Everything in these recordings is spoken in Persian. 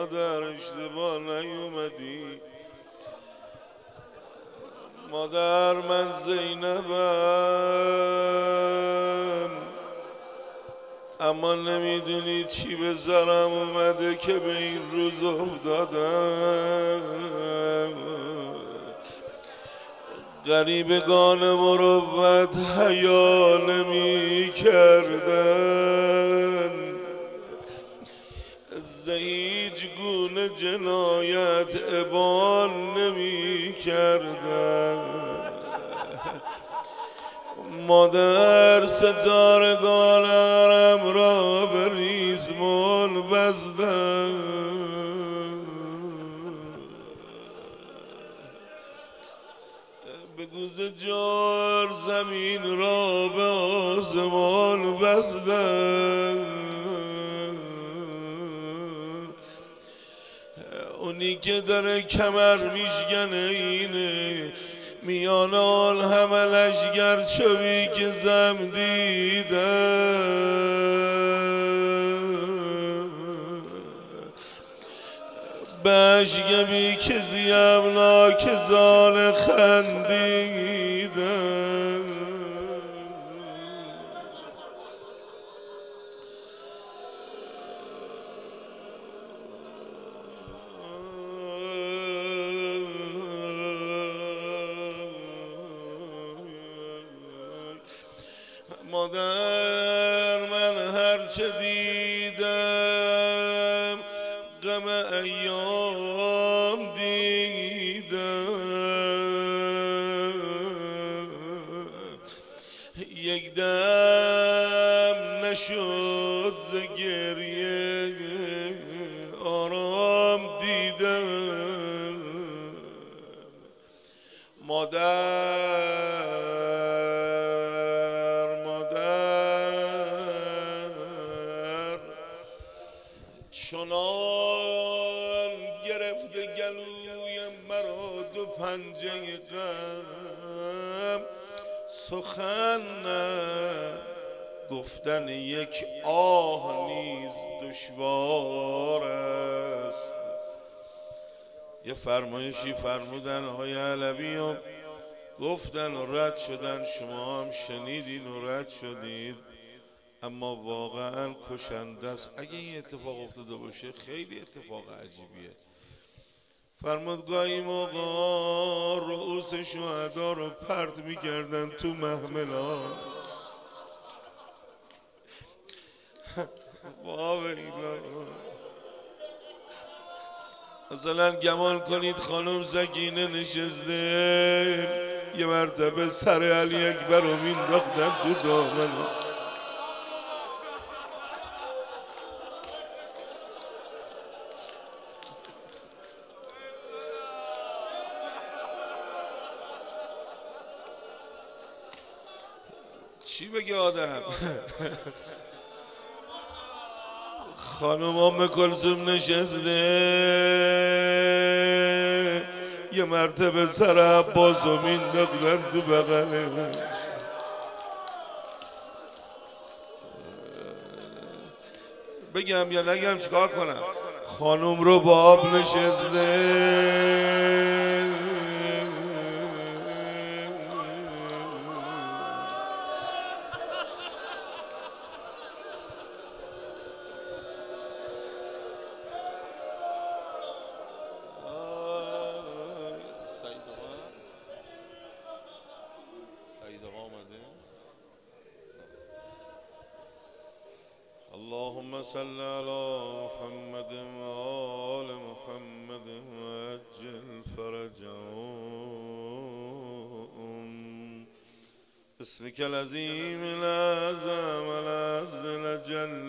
مادر اشتباه نیومدی. مادر من زینبم، اما نمیدونی چی به سرم اومده که به این روز افتادم. غریبگان مروت حیا نمی کردن، ز هیچ گونه جنایت ابان نمی کردن. مادر ستارگان حرم را به ریسمان بستن، به گوزجار زمین را به آسمان بستن. اونی که داره کمر میشکنه اینه، میان آن همه لشگر چوی که زم دیدن، بشگمی که زیمناک زال خندیدن. مادر من هرچه دیدم غم ایام دیدم، یک دم نشد ز گریه آرام دیدم. مادر چنان گرفته گلوی مرا دو پنجه غم، سخن گفتن یک آه نیز دشوار است. یه فرمایشی فرمودن آقای علوی و گفتن و رد شدن، شما هم شنیدین و رد شدید، اما واقعا کشنده است. اگه این اتفاق افتاده باشه خیلی اتفاق عجیبیه. فرمود گاهی موقع رؤوس شهدا رو پرت میکردن تو محملات. مثلا گمان کنید خانم سکینه نشسته، یه مرتبه سر علی اکبر رو مینداختن تو دامن، چی بگه آدم؟ خانم ام کلثوم نشسته، یه مرتبه سر عباس رو مینداختن تو بغلش. بگم یا نگم چیکار کنم؟ خانم رو با آب نشسته، اللهم صل على محمد وآل محمد وعجل فرجهم باسمك العظيم الأعظم العز الأجل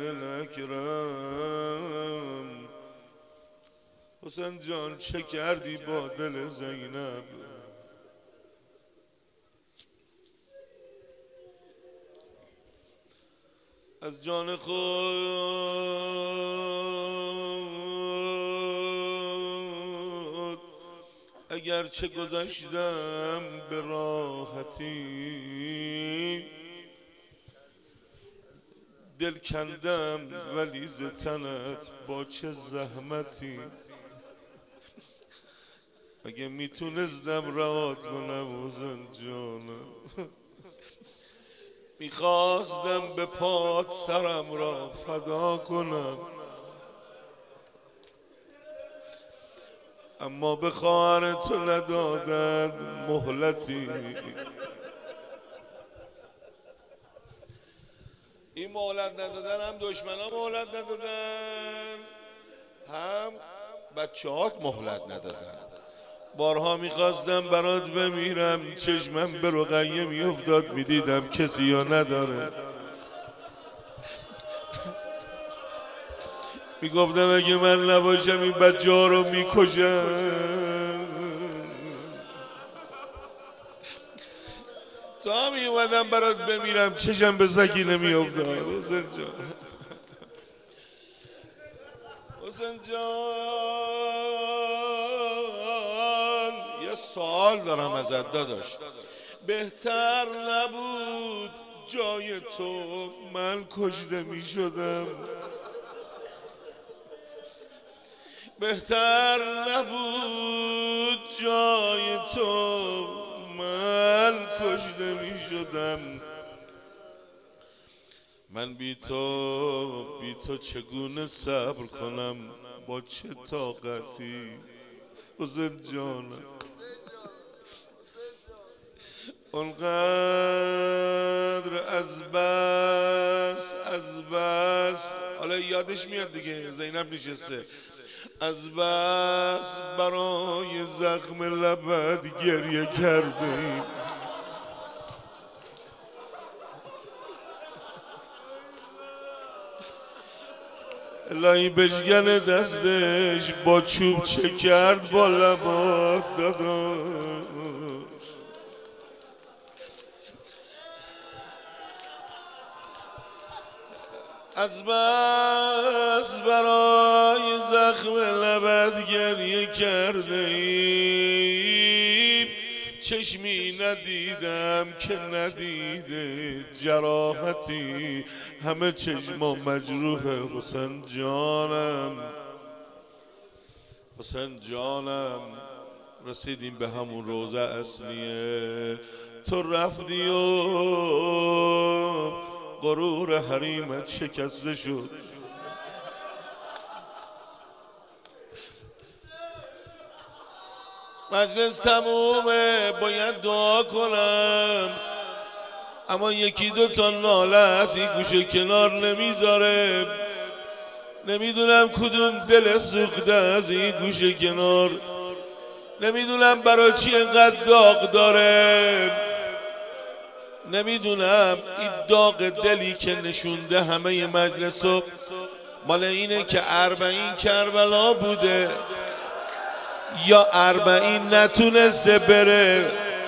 الأكرم. حسین جان چه کردی با دل زینب؟ از جان خود اگر چه گذشتم به راحتی، دل کندم ولی ز تنت با چه زحمتی، اگه میتونستم رهات کنم حسین جانم، میخواستم به پات سرم را فدا کنم، اما به خواهر تو ندادن مهلتی. این مهلت ندادن، هم دشمنا مهلت ندادن، هم بچه هات مهلت ندادن. بارها میخواستم برات بمیرم، چشمم به رقیه میافتاد میدیدم کسی یا نداره، میگفتم اگه من نباشم این بچه ها رو میکشم. تا میومدم برات بمیرم چشم به سکینه میافتاد. حسین جان، حسین جان، یه سوال دارم ازت داداش، بهتر نبود جای تو من کشته می شدم؟ بهتر نبود جای تو من کشته می شدم؟ من بی تو چگونه صبر کنم، با چه طاقتی؟ حسین جانم، اونقدر از بس حالا یادش میاد دیگه، زینب نشسته، از بس برای زخم لبت گریه کردیم، الهی بشکن دستش با چوب چه کرد با لبات داداش. از بس برای زخم لبت گریه کرده ایم، چشمی ندیدم که ندیده جراحتی، همه چشما مجروحه. حسین جانم، حسین جانم، رسیدیم به همون روزه اصلیه، تو رفتی و غرور حریمت شکسته شد. مجلس تمومه، باید دعا کنم، اما یکی دو تا ناله از این گوشه کنار نمیذاره. نمیدونم کدوم دل سوخته از این گوشه کنار، نمیدونم برای چی انقدر داغ داره، نمیدونم این داغ دلی که نشونده همه مجلسو مال اینه که 40 کربلا بوده یا 40 نتونسته بره.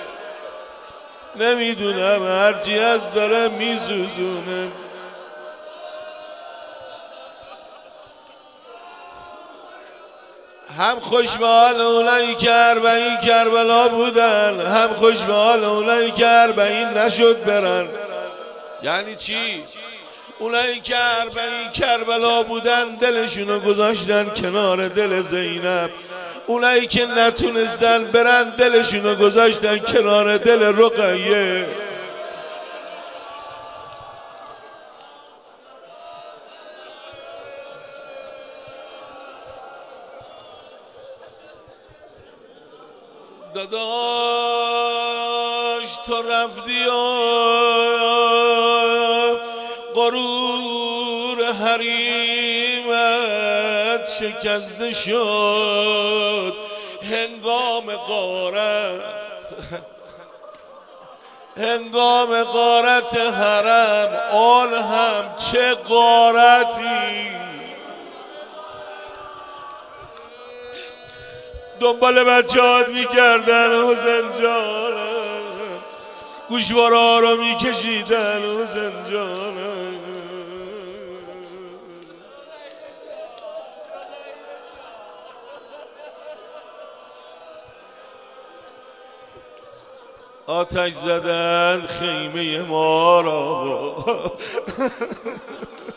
نمیدونم، هرچی از داره میسوزونه. هم خوش به حال اونایی که 40 کربلا بودن، هم خوش به حال اونایی که 40 نشد برن. یعنی چی؟ اونایی که 40 کربلا بودن دلشونو گذاشتن کنار دل زینب، اونایی که نتونستن برن دلشونو گذاشتن کنار دل رقیه. داداش تو رفتی و غرور حریمت شکسته شد، هنگام غارت حرم، آن هم چه غارتی. دنبال بچه‌هات میکردن حسین جانم، گوشوارا رو میکشیدن حسین جانم. آتش زدن خیمه ما را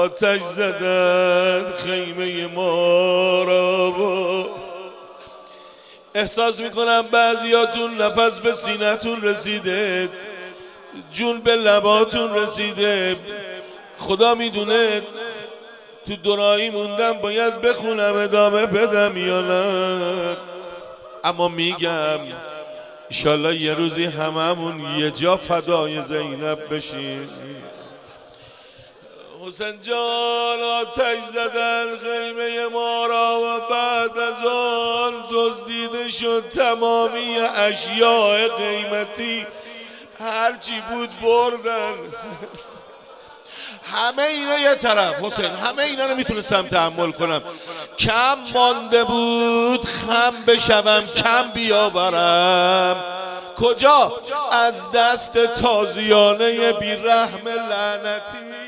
آتش زدن خیمه ما را با. احساس میکنم بعضیاتون نفس به سینه‌تون رسیده، جون به لباتون رسیده. خدا میدونه تو دورایی موندم باید بخونم ادامه بدم یا نه، اما میگم انشالله یه روزی هممون یه جا فدای زینب بشیم. حسین جان آتش زدن خیمه ما را و بعد از آن دزدیده شد تمامی اشیاء قیمتی، هرچی بود بردن. همه اینا یه طرف حسین، همه اینا رو میتونستم تحمل کنم، کم مانده بود خم بشوم کم بیاورم. کجا؟ از دست تازیانه بیرحم لعنتی.